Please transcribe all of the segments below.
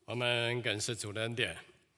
我们感谢主的恩典。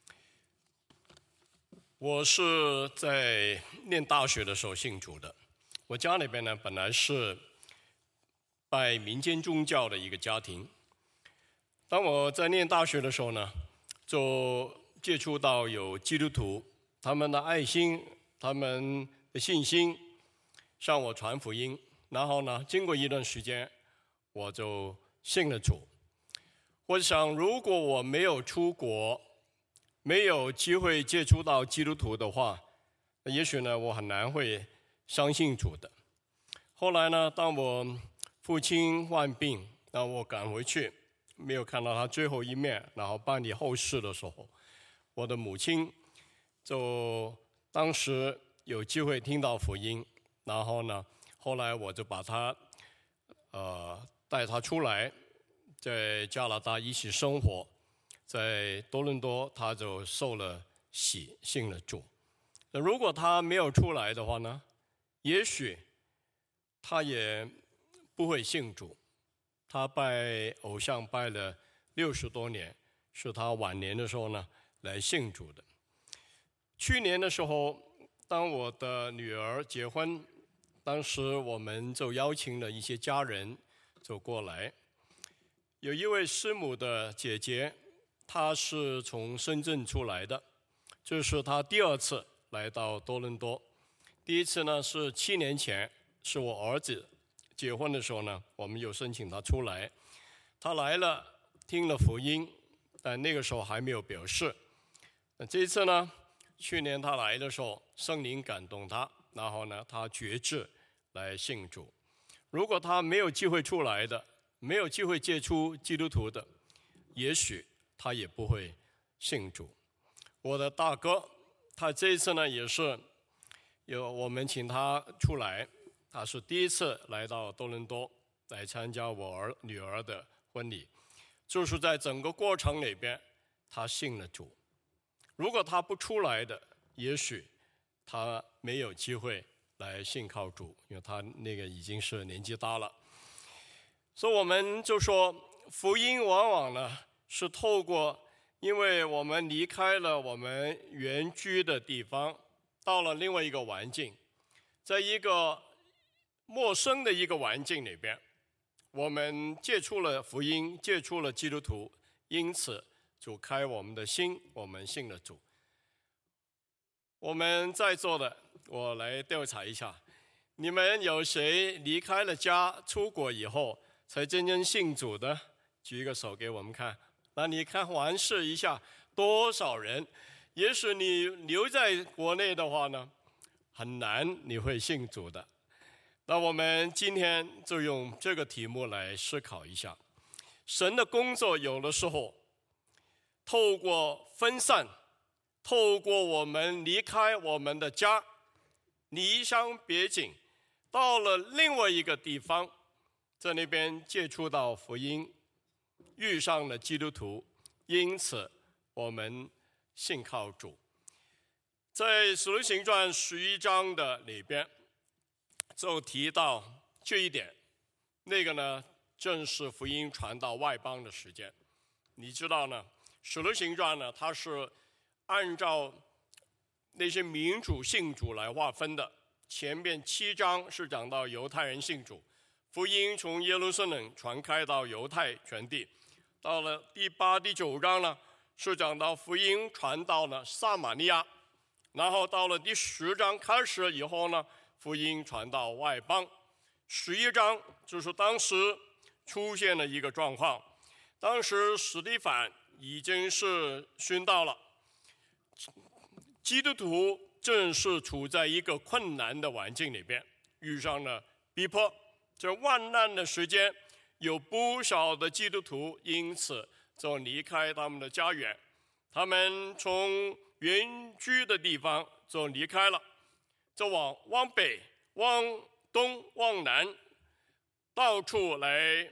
我是在念大学的时候信主的。我家里边呢，本来是拜民间宗教的一个家庭。当我在念大学的时候呢，就接触到有基督徒，他们的爱心，他们的信心，向我传福音。然后呢，经过一段时间，我就信了主。我想，如果我没有出国，没有机会接触到基督徒的话，也许呢，我很难会相信主的。后来呢，当我父亲患病，让我赶回去，没有看到他最后一面，然后办理后事的时候，我的母亲就当时有机会听到福音，然后呢，后来我就把他带他出来，在加拿大一起生活，在多伦多他就受了洗，信了主。如果他没有出来的话呢，也许他也不会信主。他拜偶像拜了60多年，是他晚年的时候呢来信主的。去年的时候，当我的女儿结婚，当时我们就邀请了一些家人就过来。有一位师母的姐姐，她是从深圳出来的，这是她第2次来到多伦多。第一次呢是7年前，是我儿子结婚的时候呢，我们有申请他出来。他来了，听了福音，但那个时候还没有表示。那这一次呢，去年他来的时候，圣灵感动他，然后呢，他决志来信主。如果他没有机会出来的，没有机会接触基督徒的，也许他也不会信主。我的大哥，他这一次呢也是我们请他出来，他是第1次来到多伦多来参加我女儿的婚礼，就是在整个过程里边，他信了主。如果他不出来的，也许他没有机会来信靠主，因为他那个已经是年纪大了。所以我们就说，福音往往呢是透过，因为我们离开了我们原居的地方，到了另外一个环境，在一个陌生的一个环境里边，我们接触了福音，接触了基督徒，因此主开我们的心，我们信了主。我们在座的，我来调查一下，你们有谁离开了家，出国以后才真正信主的？举一个手给我们看。那你看环视一下，多少人？也许你留在国内的话呢，很难你会信主的。那我们今天就用这个题目来思考一下，神的工作有的时候透过分散，透过我们离开我们的家，离乡别井，到了另外一个地方，在那边接触到福音，遇上了基督徒，因此我们信靠主。在使徒行传11章的里边就提到这一点，那个呢正是福音传到外邦的时间。你知道呢，使徒行传呢，它是按照那些民主信主来划分的。前面7章是讲到犹太人信主，福音从耶路撒冷传开到犹太全地。到了第8、第9章呢，是讲到福音传到了撒玛利亚。然后到了第10章开始以后呢，福音传到外邦。11章就是当时出现了一个状况，当时司提反已经是殉道了，基督徒正是处在一个困难的环境里边，遇上了逼迫。这患难的时间，有不少的基督徒因此就离开他们的家园，他们从原居的地方就离开了，就往北、往东、往南，到处来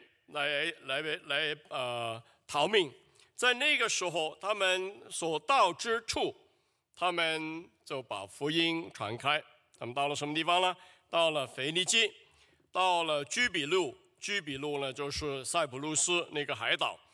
逃命。在那个时候，他们所到之处，他们就把福音传开。他们到了什么地方呢？到了腓尼基，到了居比路。居比路呢，就是塞浦路斯那个海岛。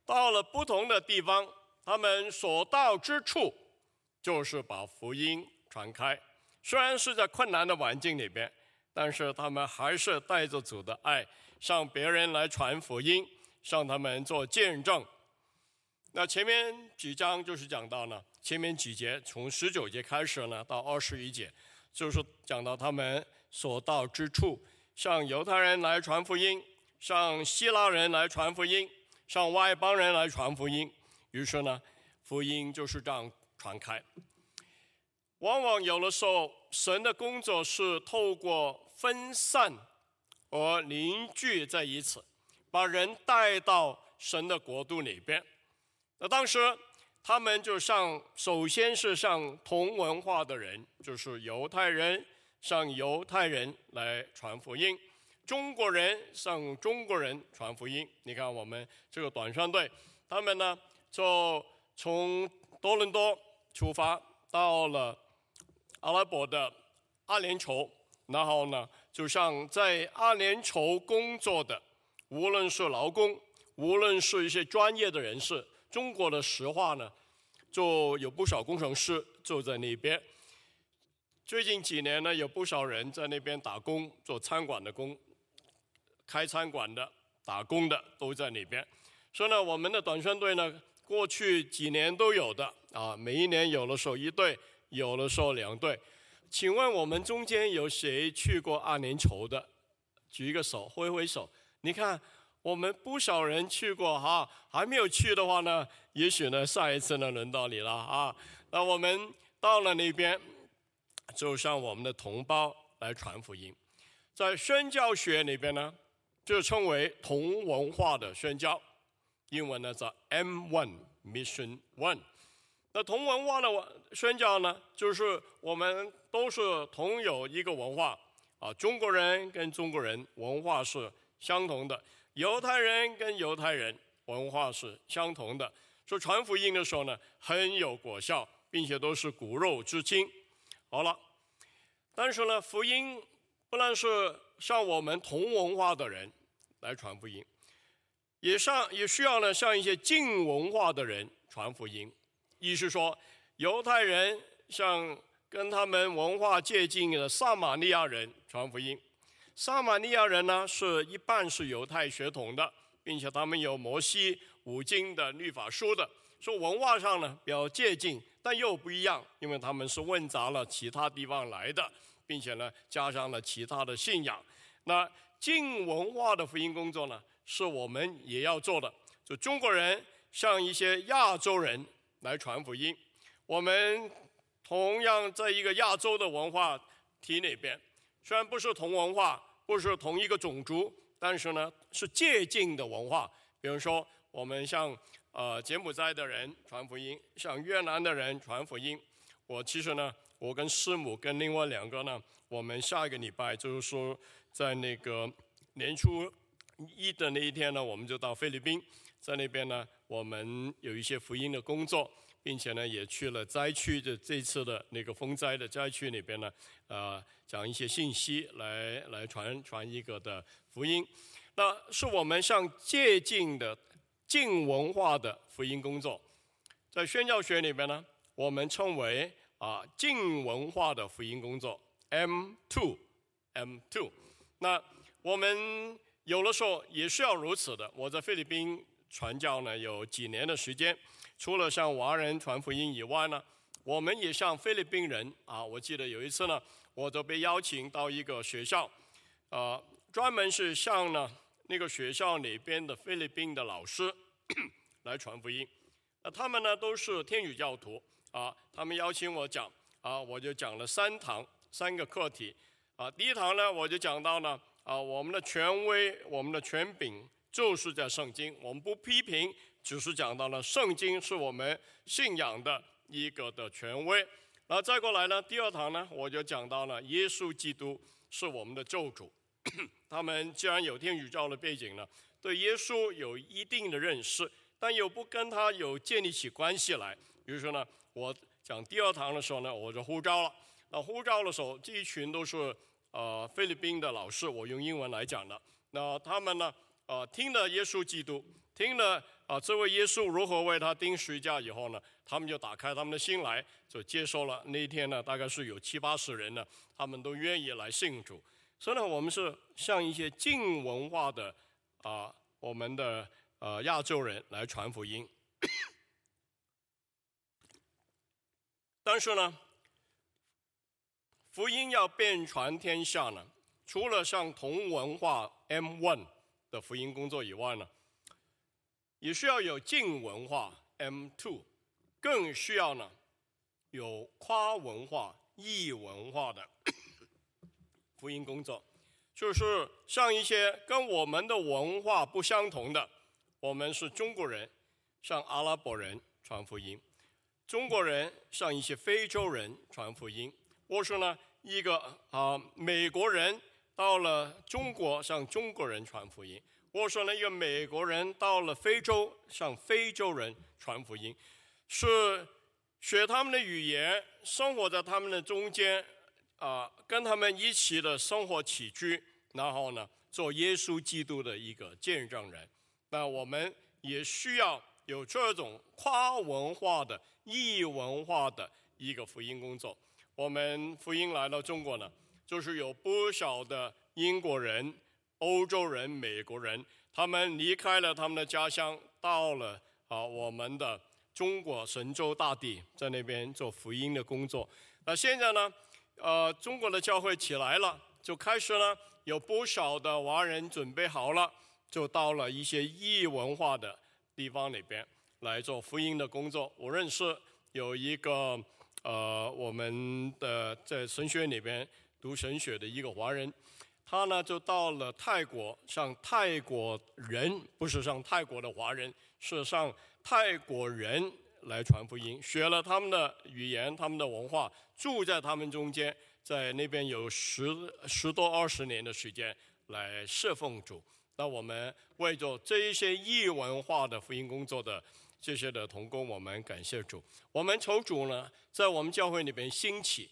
到了不同的地方，他们所到之处，就是把福音传开。虽然是在困难的环境里边，但是他们还是带着主的爱，向别人来传福音，向他们做见证。那前面几章就是讲到呢，前面几节从19节开始呢，到21节，就是讲到他们所到之处，向犹太人来传福音，向希腊人来传福音，向外邦人来传福音。于是呢，福音就是这样传开。往往有的时候，神的工作是透过分散而凝聚在一起，把人带到神的国度里边。那当时他们就首先是向同文化的人，就是犹太人，向犹太人来传福音；中国人向中国人传福音。你看我们这个短宣队，他们呢就从多伦多出发，到了阿拉伯的阿联酋，然后呢就像在阿联酋工作的，无论是劳工，无论是一些专业的人士，中国的石化呢就有不少工程师就在那边。最近几年呢，有不少人在那边打工，做餐馆的工，开餐馆的、打工的都在那边。所以呢，我们的短宣队呢，过去几年都有的啊，每一年有的时候1队，有的时候2队。请问我们中间有谁去过阿联酋的？举一个手，挥挥手。你看，我们不少人去过哈，还没有去的话呢，也许呢下一次呢轮到你了啊。那我们到了那边，就向我们的同胞来传福音。在宣教学里边呢，就称为同文化的宣教，英文呢叫 M1 Mission 1。那同文化的宣教呢，就是我们都是同有一个文化啊，中国人跟中国人文化是相同的，犹太人跟犹太人文化是相同的，所以传福音的时候呢，很有果效，并且都是骨肉之亲。好了，但是呢，福音不但是向我们同文化的人来传福音，也需要呢向一些近文化的人传福音。意思说，犹太人向跟他们文化接近的撒玛利亚人传福音。撒玛利亚人呢，一半是犹太血统的，并且他们有摩西5经的律法书的，所以文化上呢比较接近，但又不一样，因为他们是混杂了其他地方来的，并且呢加上了其他的信仰。那近文化的福音工作呢，是我们也要做的。就中国人向一些亚洲人来传福音，我们同样在一个亚洲的文化体里边，虽然不是同文化，不是同一个种族，但是呢是接近的文化。比如说，我们向柬埔寨的人传福音，向越南的人传福音。其实呢，我跟师母跟另外2个呢，我们下一个礼拜就是说，在那个年初1的那一天呢，我们就到菲律宾，在那边呢，我们有一些福音的工作，并且呢，也去了灾区的这次的那个风灾的灾区里边呢，讲一些信息来传一个的福音。那是我们向接近的近文化的福音工作，在宣教学里边呢，我们称为近文化的福音工作 M2。那我们有的时候也是要如此的。我在菲律宾传教呢有几年的时间，除了向华人传福音以外呢，我们也向菲律宾人我记得有一次呢，我就被邀请到一个学校，专门是向呢那个学校里边的菲律宾的老师来传福音。他们呢都是天主教徒他们邀请我讲我就讲了3个课题第一堂呢，我就讲到呢我们的权威，我们的权柄就是在圣经，我们不批评，只是讲到了圣经是我们信仰的一个的权威。然后再过来呢，第2堂呢，我就讲到了耶稣基督是我们的救主。他们既然有天主教的背景呢，对耶稣有一定的认识，但又不跟他有建立起关系来。比如说呢，我讲第2堂的时候呢，我就呼召了。呼召的时候，这一群都是菲律宾的老师，我用英文来讲的。那他们呢听了耶稣基督，听了这位耶稣如何为他钉十字架以后呢，他们就打开他们的心来，就接受了。那一天呢，大概是有70-80人呢，他们都愿意来信主。所以呢，我们是向一些近文化的我们的亚洲人来传福音。但是呢，福音要遍传天下呢，除了像同文化 M1 的福音工作以外呢，也需要有近文化 M2， 更需要呢有跨文化、异文化的福音工作，就是像一些跟我们的文化不相同的，我们是中国人，向阿拉伯人传福音；中国人向一些非洲人传福音，或是呢一个美国人到了中国向中国人传福音，或是呢一个美国人到了非洲向非洲人传福音，是学他们的语言，生活在他们的中间，跟他们一起的生活起居，然后呢做耶稣基督的一个见证人。那我们也需要有这种跨文化的、异文化的一个福音工作。我们福音来到中国呢，就是有不少的英国人、欧洲人、美国人，他们离开了他们的家乡，到了我们的中国神州大地，在那边做福音的工作。那现在呢，中国的教会起来了，就开始呢有不少的华人准备好了，就到了一些异文化的地方里边来做福音的工作。我认识有一个我们的在神学里边读神学的一个华人，他呢就到了泰国，向泰国人，不是向泰国的华人，是向泰国人来传福音，学了他们的语言、他们的文化，住在他们中间，在那边有10多20年的时间来侍奉主。那我们为着这一些异文化的福音工作的这些的同工，我们感谢主。我们求主呢，在我们教会里边兴起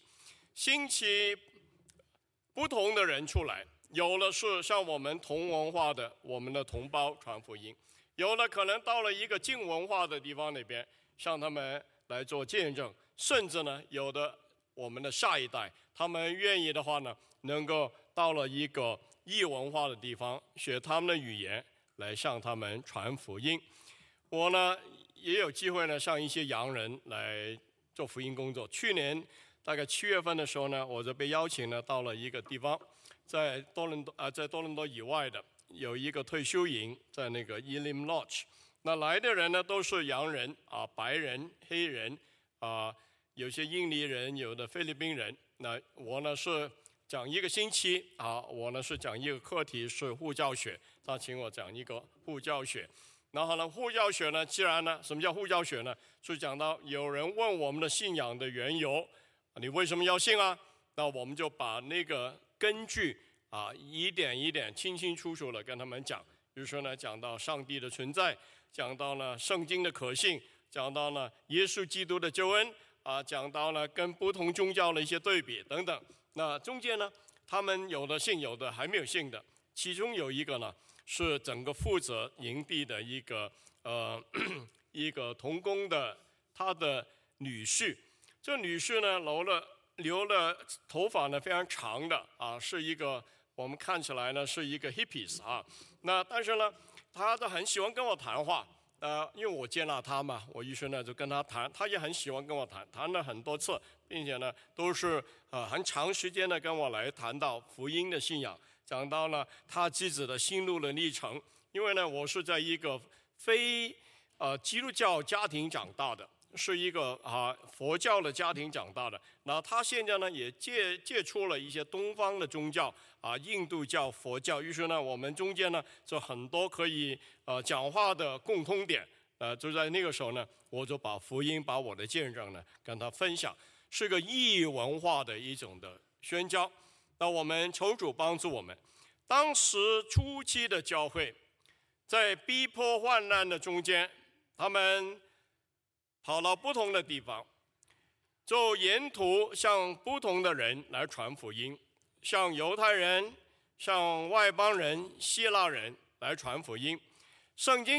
不同的人出来，有的是像我们同文化的我们的同胞传福音，有的可能到了一个近文化的地方那边，向他们来做见证，甚至呢，有的我们的下一代，他们愿意的话呢，能够到了一个异文化的地方，学他们的语言，来向他们传福音。我呢也有机会呢，向一些洋人来做福音工作。去年大概7月份的时候呢，我就被邀请呢到了一个地方，在多伦多以外的有一个退休营，在那个 Elim Lodge。那来的人呢都是洋人白人、黑人有些印尼人，有的菲律宾人。那我呢是讲1个星期我呢是讲一个课题是护教学，他请我讲一个护教学。然后呢，护教学呢，既然呢，什么叫护教学呢？是讲到有人问我们的信仰的缘由，你为什么要信啊？那我们就把那个根据一点一点清清楚楚的跟他们讲。比如说呢，讲到上帝的存在，讲到了圣经的可信，讲到了耶稣基督的救恩讲到了跟不同宗教的一些对比等等。那中间呢，他们有的信，有的还没有信的。其中有一个呢，是整个负责营地的一个一个同工的他的女婿。这女婿呢留了头发呢非常长的是一个我们看起来呢是一个 hippies 那但是呢他都很喜欢跟我谈话因为我接纳他嘛，我于是呢就跟他谈，他也很喜欢跟我谈了很多次，并且呢都是很长时间的跟我来谈到福音的信仰，讲到了他自己的心路的历程。因为呢我是在一个非基督教家庭长大的，是一个佛教的家庭长大的。那他现在呢也接触了一些东方的宗教印度教、佛教，于是呢我们中间呢就很多可以讲话的共通点。就在那个时候呢，我就把福音、把我的见证呢跟他分享，是个异文化的一种的宣教。那我们求主帮助我们。当时初期的教会，在逼迫患难的中间，他们跑到不同的地方，就沿途向不同的人来传福音，向犹太人、向外邦人、希腊人来传福音。圣经就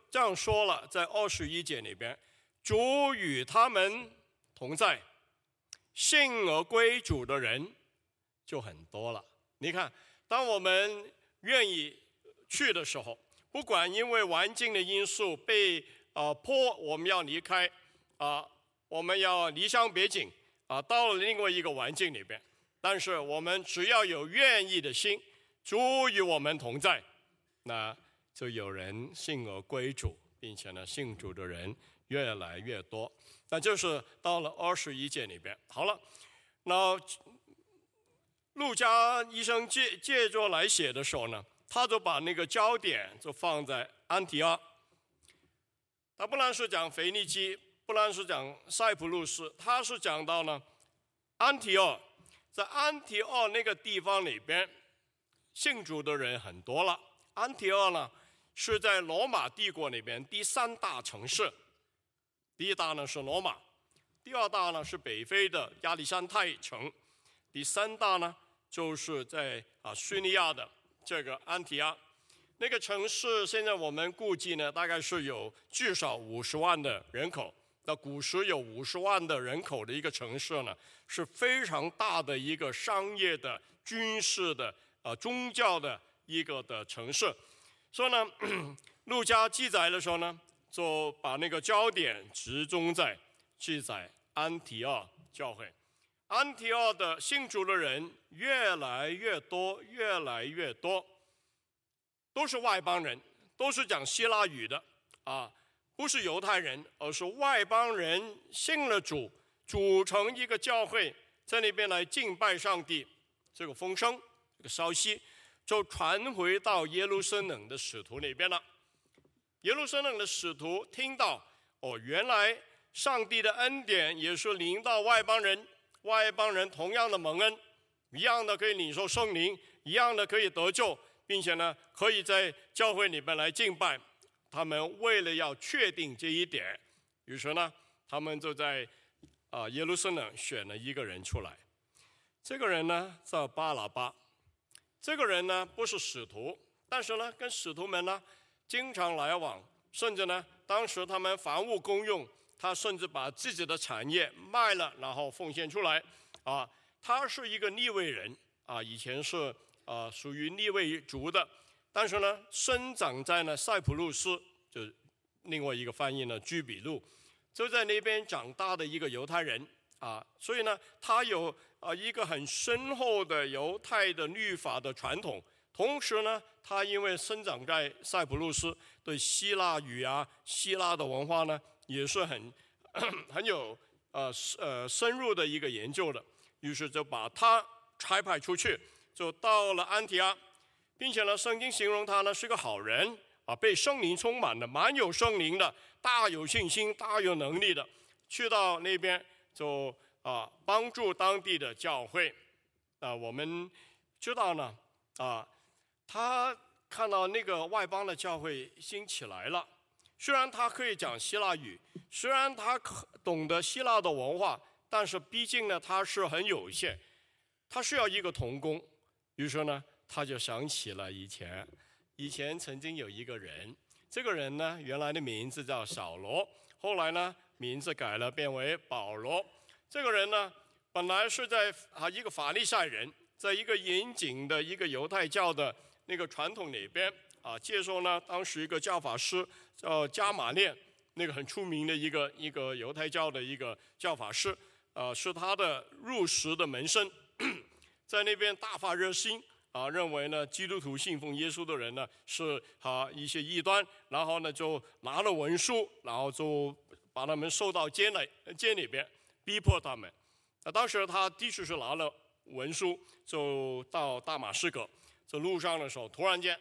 这样说了，在21节里边，主与他们同在，信而归主的人就很多了。你看，当我们愿意去的时候，不管因为环境的因素被迫我们要离开我们要离乡别井到了另外一个环境里边，但是我们只要有愿意的心，主与我们同在，那就有人信而归主，并且呢，信主的人越来越多。那就是到了21节里边。好了，那路加医生借着来写的时候呢，他就把那个焦点就放在安提阿。他不但是讲腓尼基，不但是讲塞浦路斯，他是讲到呢安提阿。在安提阿那个地方里边，信主的人很多了。安提阿呢是在罗马帝国里边第3大城市，第一大呢是罗马，第2大呢是北非的亚历山泰城，第3大呢就是在叙利亚的这个安提阿。那个城市现在我们估计呢，大概是有至少50万的人口。那古时有50万的人口的一个城市呢，是非常大的一个商业的、军事的、宗教的一个的城市。所以呢，路加记载的时候呢，就把那个焦点集中在记载安提阿教会。安提阿的信主的人越来越多，越来越多，都是外邦人，都是讲希腊语的不是犹太人，而是外邦人信了主，组成一个教会，在那边来敬拜上帝。这个风声，这个消息就传回到耶路撒冷的使徒那边了。耶路撒冷的使徒听到原来上帝的恩典也是临到外邦人，外邦人同样的蒙恩，一样的可以领受圣灵，一样的可以得救，并且呢可以在教会里面来敬拜。他们为了要确定这一点，于是呢他们就在耶路撒冷选了一个人出来。这个人呢叫巴拿巴。这个人呢不是使徒，但是呢跟使徒们呢经常来往，甚至呢当时他们房屋公用，他甚至把自己的产业卖了，然后奉献出来他是一个利未人以前是属于利未族的，但是呢生长在塞浦路斯，就另外一个翻译呢居比路，就在那边长大的一个犹太人所以呢他有一个很深厚的犹太的律法的传统。同时呢他因为生长在塞浦路斯，对希腊语希腊的文化呢也是很有深入的一个研究的。于是就把他差派出去，就到了安提阿，并且呢圣经形容他呢是个好人被圣灵充满的，蛮有圣灵的，大有信心，大有能力的，去到那边就帮助当地的教会。我们知道呢他看到那个外邦的教会兴起来了，虽然他可以讲希腊语，虽然他懂得希腊的文化，但是毕竟呢他是很有限，他需要一个同工。于是呢他就想起了以前曾经有一个人，这个人呢原来的名字叫扫罗，后来呢名字改了变为保罗。这个人呢本来是在一个法利赛人，在一个严谨的一个犹太教的那个传统里边接受呢当时一个教法师叫加马列，那个很出名的一个犹太教的一个教法师是他的入室的门生，在那边大发热心认为呢基督徒信奉耶稣的人呢是一些异端，然后呢就拿了文书，然后就把他们送到监里边，逼迫他们。当时他的确是拿了文书，就到大马士革，在路上的时候，突然间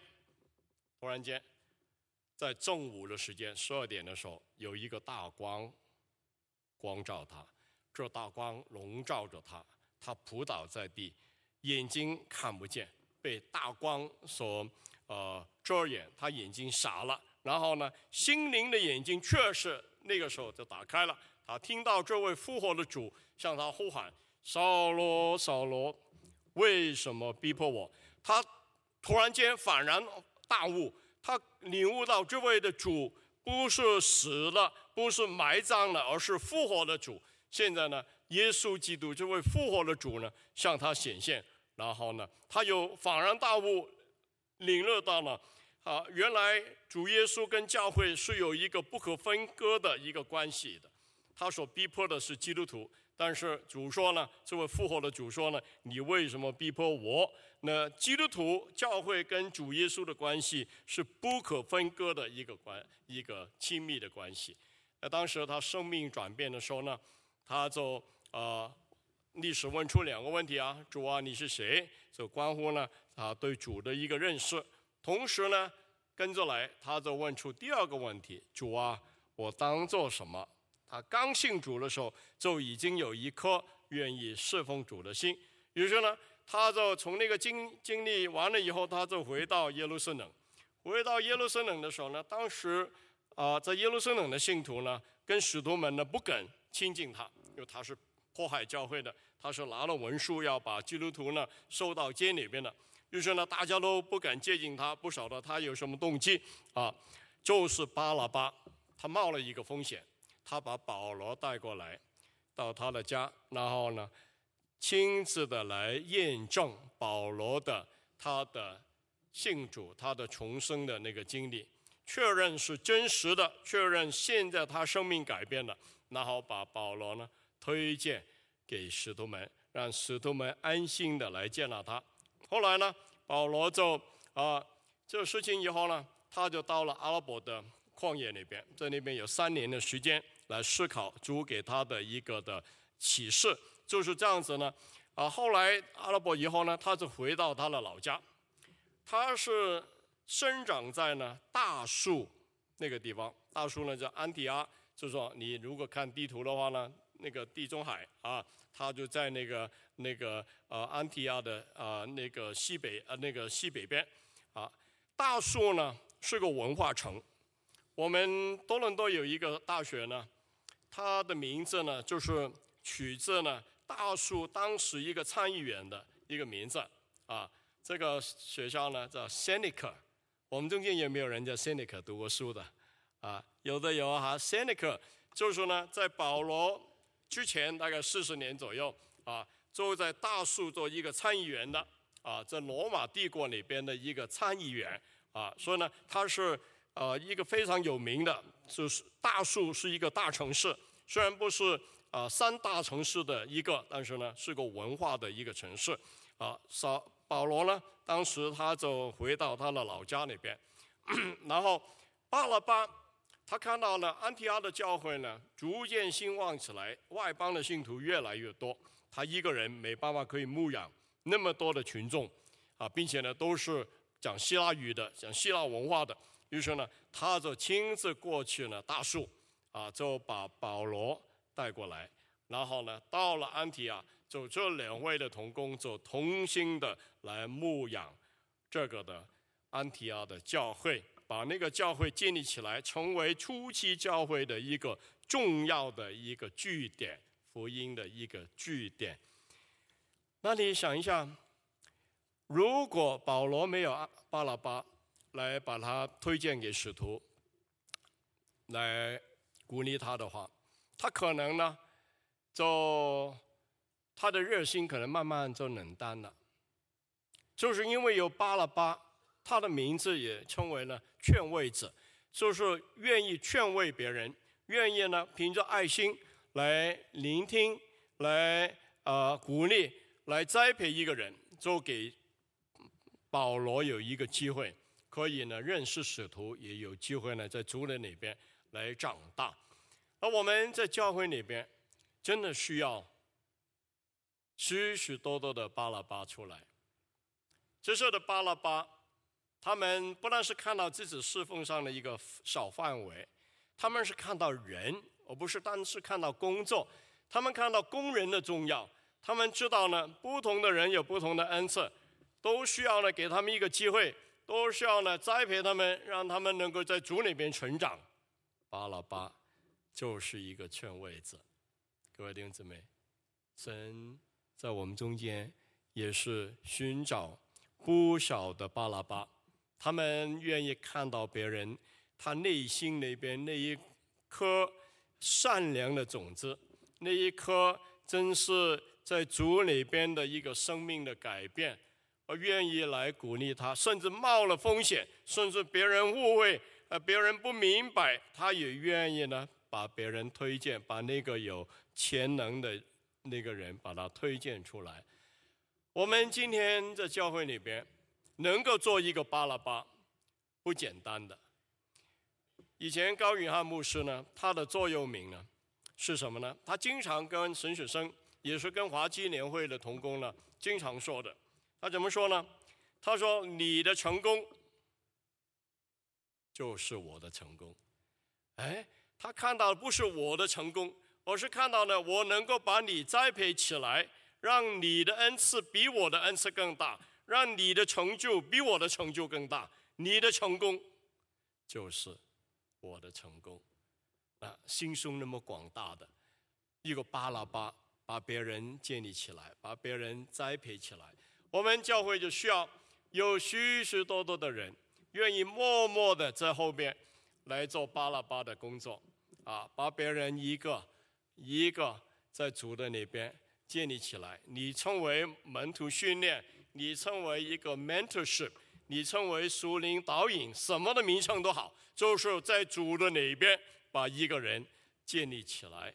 在正午的时间12点的时候，有一个大光照他，这大光笼罩着他，他扑倒在地，眼睛看不见，被大光所遮掩，他眼睛傻了。然后呢心灵的眼睛确实那个时候就打开了，他听到这位复活的主向他呼喊：扫罗扫罗，为什么逼迫我？他突然间恍然大悟，他领悟到这位的主不是死了，不是埋葬了，而是复活的主。现在呢，耶稣基督这位复活的主呢，向他显现，然后呢，他又恍然大悟，领略到了原来主耶稣跟教会是有一个不可分割的一个关系的。他所逼迫的是基督徒，但是主说呢，这位复活的主说呢，你为什么逼迫我？那基督徒教会跟主耶稣的关系是不可分割的一个亲密的关系。当时他生命转变的时候呢，他就历史问出2个问题啊，主啊，你是谁？就关乎呢对主的一个认识。同时呢，跟着来他就问出第2个问题，主啊，我当做什么？他刚信主的时候就已经有一颗愿意侍奉主的心。于是呢，他就从那个经历完了以后，他就回到耶路撒冷。回到耶路撒冷的时候呢，当时在耶路撒冷的信徒呢，跟使徒们呢不敢亲近他，因为他是迫害教会的，他是拿了文书要把基督徒呢收到监里边的。于是呢，大家都不敢接近他，不晓得他有什么动机就是巴拉巴，他冒了一个风险。他把保罗带过来到他的家，然后呢，亲自的来验证保罗他的信主、他的重生的那个经历，确认是真实的，确认现在他生命改变了，然后把保罗呢推荐给使徒们，让使徒们安心的来见到他。后来呢，保罗就这个事情以后呢，他就到了阿拉伯的旷野那边，在那边有3年的时间来思考主给他的一个的启示，就是这样子呢。后来阿拉伯以后呢，他就回到他的老家。他是生长在呢大树那个地方，大树呢叫安提阿，就是说你如果看地图的话呢，那个地中海他就在那个安提阿的那个西北边大树呢是个文化城。我们多伦多有一个大学呢，它的名字呢就是取自呢大树当时一个参议员的一个名字这个学校呢叫 Seneca。 我们中间有没有人叫 Seneca 读过书的有的有Seneca 就是呢在保罗之前大概40年左右就在大树做一个参议员的在罗马帝国那边的一个参议员所以呢他是一个非常有名的，就是大树是一个大城市，虽然不是3大城市的一个，但是呢是个文化的一个城市保罗呢当时他就回到他的老家那边然后巴拉巴他看到了安提阿的教会呢逐渐兴旺起来，外邦的信徒越来越多，他一个人没办法可以牧养那么多的群众并且呢都是讲希腊语的，讲希腊文化的。于是呢，他就亲自过去呢大树就把保罗带过来，然后呢到了安提阿，就这2位的同工就同心的来牧养这个的安提阿的教会，把那个教会建立起来，成为初期教会的一个重要的一个据点，福音的一个据点。那你想一下，如果保罗没有巴拉巴来把他推荐给使徒，来鼓励他的话，他可能呢，他的热心可能慢慢就冷淡了。就是因为有巴拉巴，他的名字也称为了劝慰者，就是愿意劝慰别人，愿意呢凭着爱心来聆听，来鼓励，来栽培一个人，就给保罗有一个机会。可以呢认识使徒，也有机会呢在主人那边来长大。而我们在教会那边真的需要许许多多的巴拉巴出来。这时候的巴拉巴，他们不但是看到自己侍奉上的一个小范围，他们是看到人，而不是单是看到工作。他们看到工人的重要，他们知道呢不同的人有不同的恩赐，都需要呢给他们一个机会，都需要呢栽培他们，让他们能够在主那边成长。巴拉巴就是一个劝慰者。各位弟兄姊妹，神在我们中间也是寻找不少的巴拉巴，他们愿意看到别人他内心里边那一颗善良的种子，那一颗真是在主里边的一个生命的改变，而愿意来鼓励他，甚至冒了风险，甚至别人误会，别人不明白，他也愿意呢把别人推荐，把那个有潜能的那个人把他推荐出来。我们今天在教会里边能够做一个巴拉巴，不简单的。以前高允汉牧师呢，他的座右铭呢是什么呢？他经常跟神学生，也是跟华基年会的同工呢，经常说的。他怎么说呢？他说：“你的成功就是我的成功。”哎，他看到的不是我的成功，而是看到呢，我能够把你栽培起来，让你的恩赐比我的恩赐更大，让你的成就比我的成就更大。你的成功就是我的成功。心胸那么广大的一个巴拉巴，把别人建立起来，把别人栽培起来。我们教会就需要有许许多多的人愿意默默的在后边来做巴拉巴的工作，把别人一个一个在主的那边建立起来。你称为门徒训练，你称为一个 mentorship， 你称为属灵导引，什么的名称都好，就是在主的那边把一个人建立起来。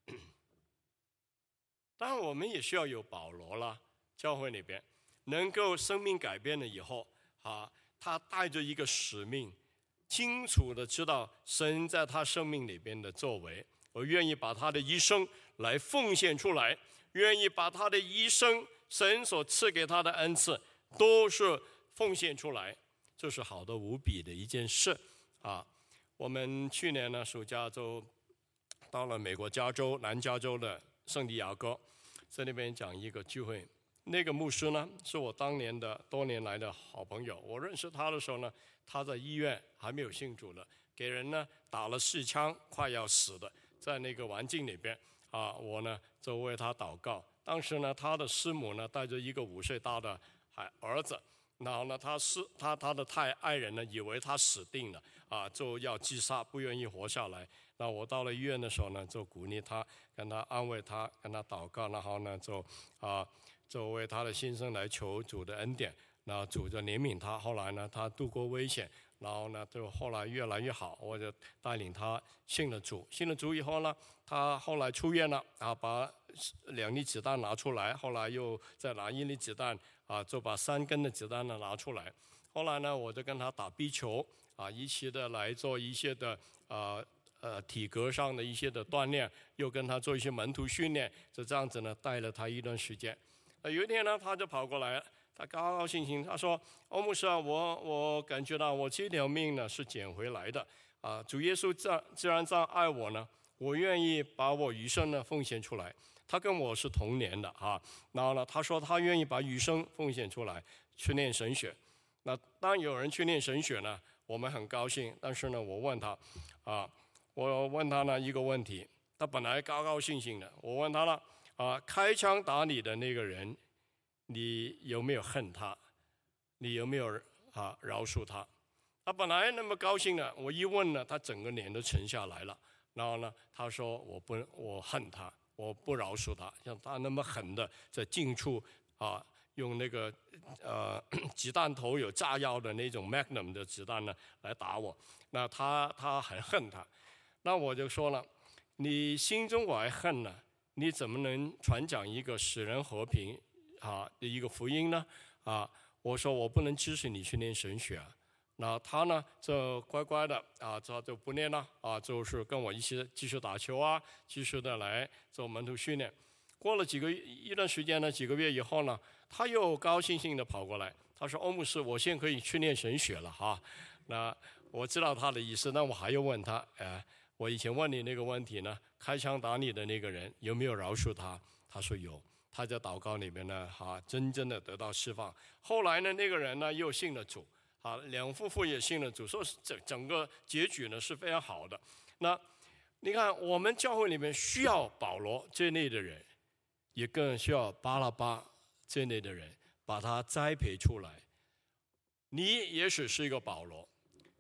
当然我们也需要有保罗啦，教会里边能够生命改变了以后，他带着一个使命，清楚的知道神在他生命里边的作为，我愿意把他的一生来奉献出来，愿意把他的一生神所赐给他的恩赐都是奉献出来，这是好的无比的一件事啊！我们去年呢暑假就到了美国加州南加州的圣地亚哥，在那边讲一个聚会。那个牧师呢是我当年的多年来的好朋友，我认识他的时候呢，他在医院还没有信主的，给人呢打了4枪，快要死的，在那个环境里边我呢就为他祷告。当时呢他的师母呢带着一个5岁大的儿子，然后呢他的爱人呢以为他死定了就要自杀，不愿意活下来。那我到了医院的时候呢，就鼓励他，跟他安慰他，跟他祷告，然后呢就为他的先生来求主的恩典，然后主就怜悯他。后来呢他度过危险，然后呢就后来越来越好，我就带领他信了主。信了主以后呢，他后来出院了把2粒子弹拿出来，后来又再拿1粒子弹就把3根的子弹呢拿出来。后来呢我就跟他打壁球一起的来做一些的体格上的一些的锻炼，又跟他做一些门徒训练，就这样子呢带了他一段时间。有一天呢他就跑过来，他高高兴兴，他说：“欧牧师我感觉到我这条命呢是捡回来的主耶稣既然这样爱我呢，我愿意把我余生呢奉献出来。”他跟我是同年的然后呢他说他愿意把余生奉献出来去念神学。那当有人去念神学呢，我们很高兴，但是呢我问他呢一个问题，他本来高高兴兴的，我问他了开枪打你的那个人，你有没有恨他？你有没有饶恕他？他本来那么高兴的，我一问呢，他整个脸都沉下来了。然后呢，他说我恨他，我不饶恕他，像他那么狠的在近处用那个子弹头有炸药的那种 Magnum 的子弹呢来打我，那他很恨他。那我就说了，你心中我还恨呢，你怎么能传讲一个使人和平的一个福音呢？我说我不能支持你去念神学那他呢就乖乖的他就不念了就是跟我一起继续打球继续的来做门徒训练。过了一段时间呢，几个月以后呢，他又高兴兴的跑过来，他说：“欧牧师，我现在可以去念神学了那我知道他的意思，那我还要问他我以前问你那个问题呢，开枪打你的那个人有没有饶恕他？他说有，他在祷告里面呢真正的得到释放。后来呢，那个人呢又信了主2夫妇也信了主，所以整个结局呢是非常好的。那你看，我们教会里面需要保罗这类的人，也更需要巴拉巴这类的人，把他栽培出来。你也许是一个保罗，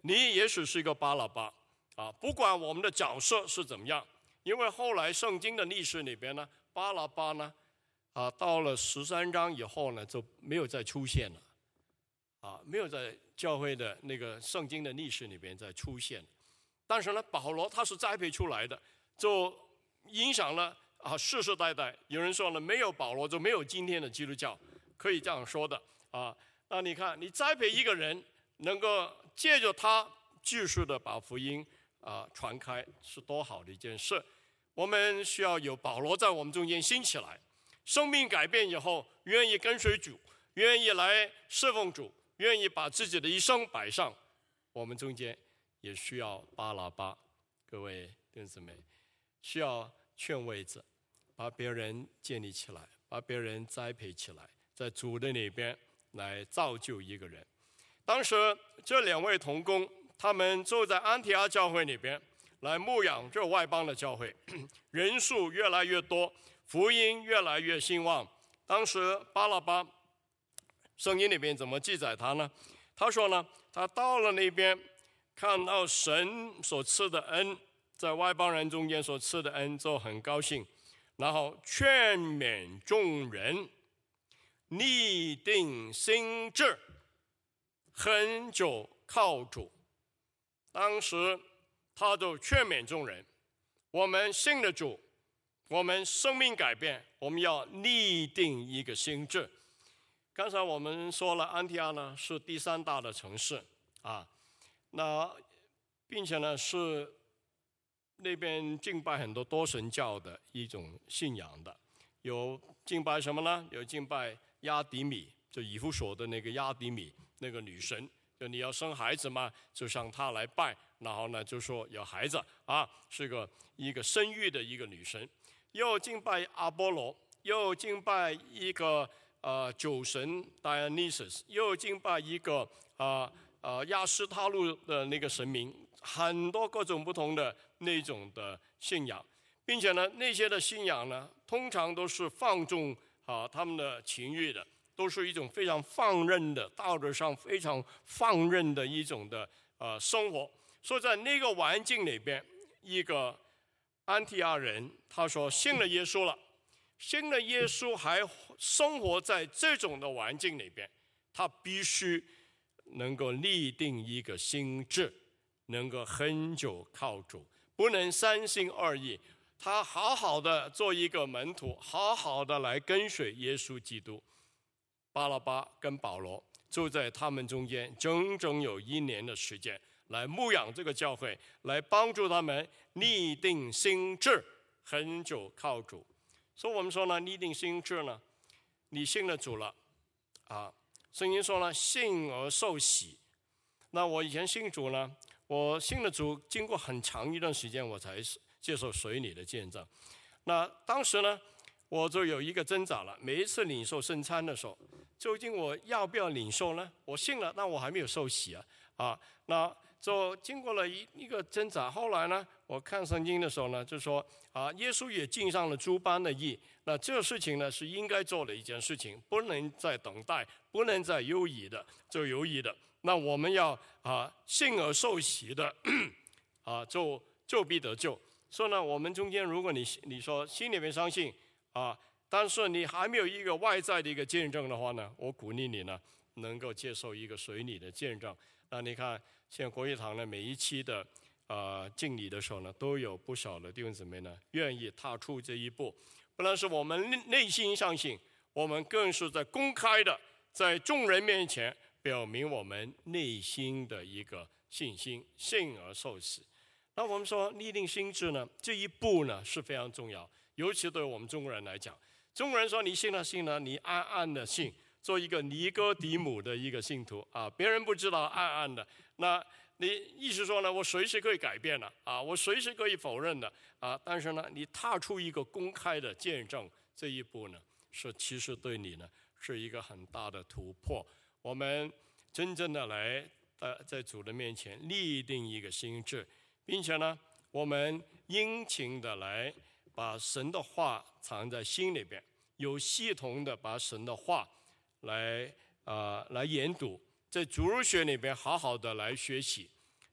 你也许是一个巴拉巴啊，不管我们的角色是怎么样，因为后来圣经的历史里边呢，巴拉巴呢到了13章以后呢，就没有再出现了没有在教会的那个圣经的历史里边再出现。但是呢，保罗他是栽培出来的，就影响了世世代代。有人说呢，没有保罗就没有今天的基督教，可以这样说的那你看，你栽培一个人，能够借着他继续的把福音传开，是多好的一件事。我们需要有保罗在我们中间兴起来，生命改变以后，愿意跟随主，愿意来侍奉主，愿意把自己的一生摆上。我们中间也需要巴拉巴，各位弟兄姊妹，需要劝慰子，把别人建立起来，把别人栽培起来，在主的那边来造就一个人。当时这2位同工，他们就在安提阿教会里边来牧养这外邦的教会，人数越来越多，福音越来越兴旺。当时巴拉巴，圣经里边怎么记载他呢？他说呢，他到了那边，看到神所赐的恩，在外邦人中间所赐的恩，就很高兴，然后劝勉众人立定心志，恒久靠主。当时他就劝勉众人，我们信了主，我们生命改变，我们要立定一个心志。刚才我们说了，安提阿呢是第3大的城市那并且呢是那边敬拜很多多神教的一种信仰的，有敬拜什么呢？有敬拜亚迪米，就以弗所的那个亚迪米那个女神，就你要生孩子嘛，就向她来拜，然后呢就说有孩子是一个生育的一个女神。又敬拜阿波罗，又敬拜一个酒神 Dionysus， 又敬拜一个亚斯他路的那个神明，很多各种不同的那种的信仰，并且呢，那些的信仰呢，通常都是放纵他们的情欲的，都是一种非常放任的，道德上非常放任的一种的生活。所以在那个环境里边，一个安提阿人，他说信了耶稣了，信了耶稣还生活在这种的环境里边，他必须能够立定一个心志，能够恒久靠主，不能三心二意。他好好的做一个门徒，好好的来跟随耶稣基督。巴拉巴跟保罗就在他们中间整整有1年的时间，来牧养这个教会，来帮助他们立定心志，恒久靠主。所以我们说呢，立定心志呢，你信了主了圣经说呢，信而受洗。那我以前信主呢，我信了主，经过很长一段时间，我才接受水礼的见证。那当时呢，我就有一个挣扎了。每一次领受圣餐的时候，究竟我要不要领受呢？我信了，那我还没有受洗那就经过了一个挣扎。后来呢，我看圣经的时候呢，就说耶稣也尽上了诸般的义。那这个事情呢，是应该做的一件事情，不能再等待，不能再犹疑的，就犹疑的。那我们要信而受洗的就必得救。所以呢，我们中间如果你说心里面相信但是你还没有一个外在的一个见证的话呢，我鼓励你呢，能够接受一个水礼的见证。那你看，现在国语堂呢，每一期的敬礼的时候呢，都有不少的弟兄姊妹呢，愿意踏出这一步。不但是我们内心相信，我们更是在公开的，在众人面前表明我们内心的一个信心，信而受洗。那我们说立定心志呢，这一步呢是非常重要，尤其对我们中国人来讲。中国人说你信了，你暗暗的信，做一个尼哥底母的一个信徒别人不知道，暗暗的。那你意思说呢，我随时可以改变的我随时可以否认的但是呢，你踏出一个公开的见证这一步呢，其实对你呢是一个很大的突破。我们真正的来在主的面前立定一个心志，并且呢，我们殷勤的来把神的话藏在心里边，有系统的把神的话来研读，在主日学里边好好的来学习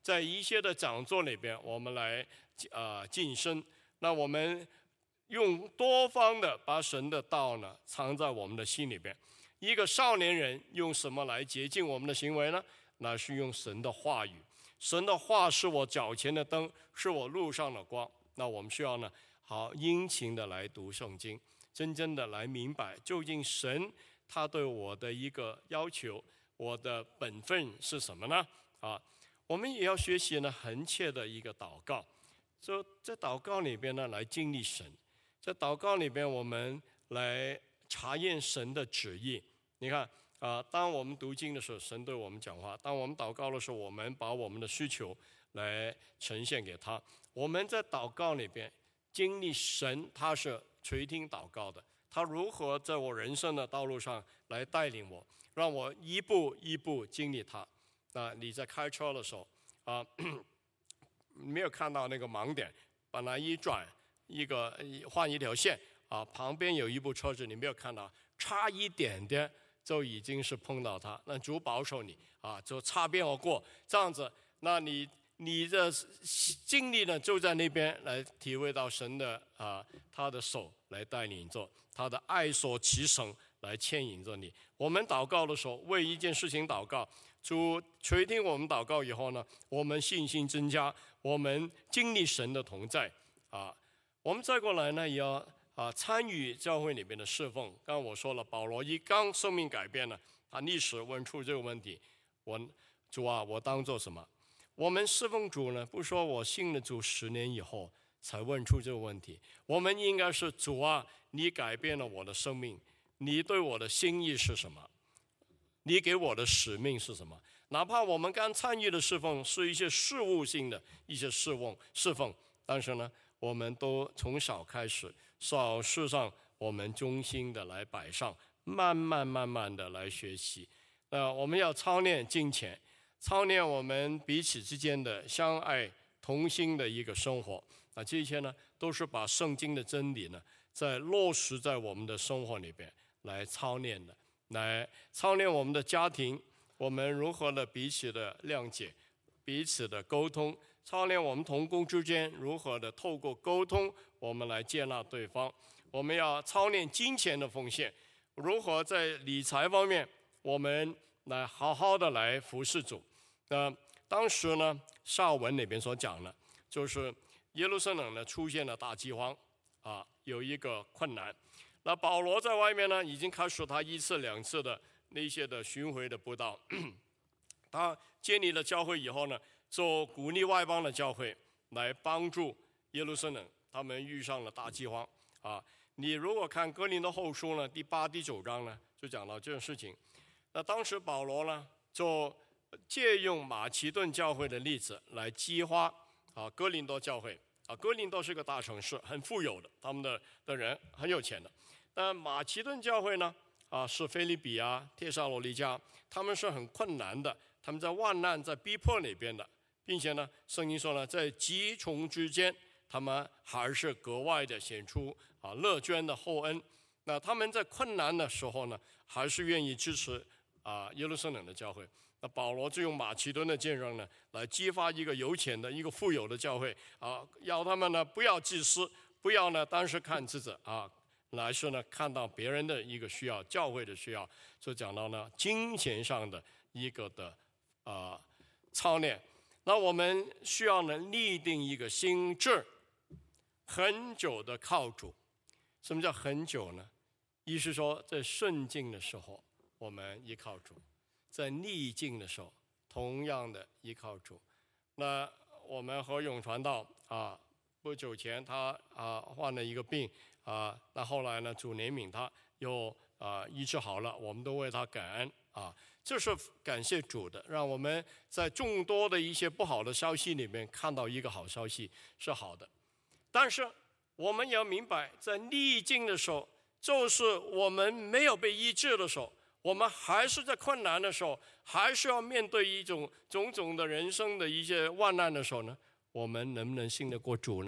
在一些的讲座里边，我们来晋升。那我们用多方的把神的道呢藏在我们的心里边。一个少年人用什么来洁净我们的行为呢？那是用神的话语。神的话是我脚前的灯，是我路上的光。那我们需要呢，好殷勤的来读圣经，真正的来明白究竟神他对我的一个要求，我的本分是什么呢？我们也要学习呢恒切的一个祷告。就在祷告里边呢，来经历神。在祷告里边，我们来查验神的旨意。你看当我们读经的时候，神对我们讲话；当我们祷告的时候，我们把我们的需求来呈现给他。我们在祷告里边经历神，他是垂听祷告的。他如何在我人生的道路上来带领我，让我一步一步经历他。你在开车的时候没有看到那个盲点，本来一转换一条线旁边有一部车子，你没有看到，差一点点就已经是碰到它。那主保守你就擦边而过，这样子，那你的经历呢，就在那边来体会到神的他的手来带领着，他的爱所骑绳来牵引着你。我们祷告的时候，为一件事情祷告，主垂听我们祷告以后呢，我们信心增加，我们经历神的同在我们再过来呢，也要参与教会里面的侍奉。刚刚我说了，保罗一刚生命改变了，他立时问出这个问题：主啊，我当做什么？我们侍奉主呢，不说我信了主10年以后才问出这个问题，我们应该是主啊，你改变了我的生命，你对我的心意是什么？你给我的使命是什么？哪怕我们刚参与的侍奉是一些事务性的一些侍奉，但是呢，我们都从小开始，小事上我们忠心的来摆上，慢慢的来学习。我们要操练敬虔，操练我们彼此之间的相爱同心的一个生活。这些呢，都是把圣经的真理呢，在落实在我们的生活里边来操练的，来操练我们的家庭，我们如何的彼此的谅解，彼此的沟通，操练我们同工之间如何的透过沟通，我们来接纳对方。我们要操练金钱的奉献，如何在理财方面，我们来好好的来服侍主。当时呢，撒文那边所讲的，就是耶路撒冷呢出现了大饥荒有一个困难。那保罗在外面呢，已经开始他1次2次的那些的巡回的布道。他建立了教会以后呢，就鼓励外邦的教会来帮助耶路撒冷，他们遇上了大饥荒你如果看哥林多后书呢，第8、第9章呢，就讲到这件事情。那当时保罗呢，就借用马其顿教会的例子来激发哥林多教会哥林多是个大城市，很富有的，他们的人很有钱的。但马其顿教会呢是腓立比帖撒罗尼迦，他们是很困难的，他们在患难在逼迫那边的，并且呢，圣经说呢，在极穷之间，他们还是格外的显出乐捐的厚恩。那他们在困难的时候呢，还是愿意支持耶路撒冷的教会。那保罗就用马其顿的见证呢，来激发一个有钱的一个富有的教会要他们呢不要自私，不要呢单是看自己来是呢看到别人的一个需要，教会的需要。就讲到呢金钱上的一个的操练。那我们需要呢立定一个心志，很久的靠主。什么叫很久呢？意思说在顺境的时候我们依靠主，在逆境的时候同样的依靠主。那我们何勇传道不久前他患了一个病那后来呢主怜悯他又医治好了，我们都为他感恩这是感谢主的，让我们在众多的一些不好的消息里面看到一个好消息是好的。但是我们也要明白，在逆境的时候，就是我们没有被医治的时候，我们还是在困难的时候，还是要面对一种种的人生的一些患难的时候呢，我们能不能信得过主呢？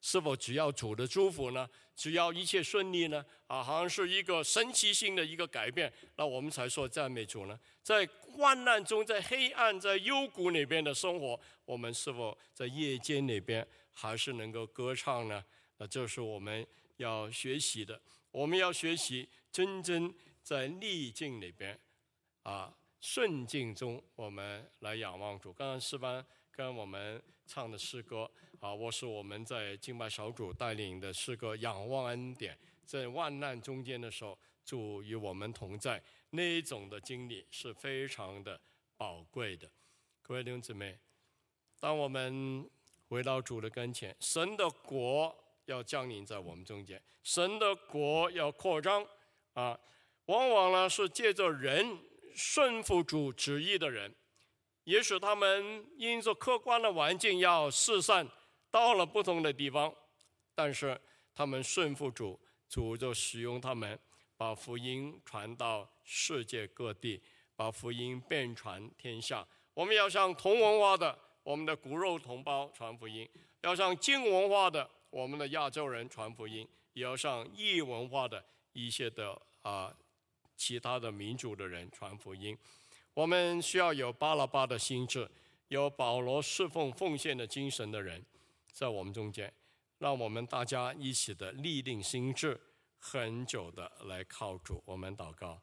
是否只要主的祝福呢？只要一切顺利呢？好像是一个神奇性的一个改变，那我们才说赞美主呢？在患难中，在黑暗，在幽谷那边的生活，我们是否在夜间那边还是能够歌唱呢？那这是我们要学习的。我们要学习真正在逆境里边顺境中，我们来仰望主。刚刚诗班跟我们唱的诗歌我是我们在敬拜小组带领的诗歌《仰望恩典》。在患难中间的时候，主与我们同在，那一种的经历是非常的宝贵的。各位弟兄姊妹，当我们回到主的跟前，神的国要降临在我们中间，神的国要扩张往往呢是借着人顺服主旨意的人，也许他们因着客观的环境要四散到了不同的地方，但是他们顺服主，主就使用他们，把福音传到世界各地，把福音遍传天下。我们要向同文化的我们的骨肉同胞传福音，要向近文化的我们的亚洲人传福音，也要向异文化的一些的其他的民族的人传福音。我们需要有巴拉巴的心智，有保罗侍奉奉献的精神的人在我们中间，让我们大家一起的立定心志，很久的来靠主。我们祷告。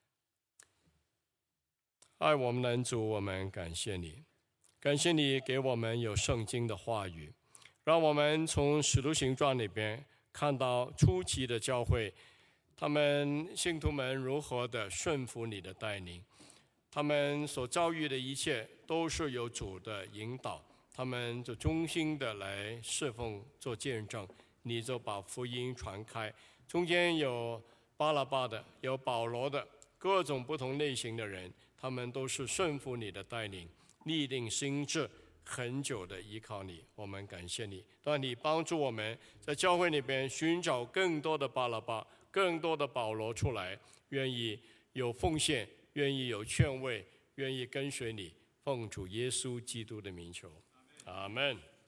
爱我们的恩主，我们感谢你，感谢你给我们有圣经的话语，让我们从使徒行传里边看到初期的教会，他们信徒们如何的顺服你的带领，他们所遭遇的一切都是有主的引导，他们就忠心的来侍奉做见证，你就把福音传开。中间有巴拉巴的，有保罗的，各种不同类型的人，他们都是顺服你的带领，立定心志，很久的依靠你。我们感谢你，但你帮助我们在教会里边寻找更多的巴拉巴，更多的保罗出来，愿意有奉献，愿意有劝慰，愿意跟随你。奉主耶稣基督的名求，阿们。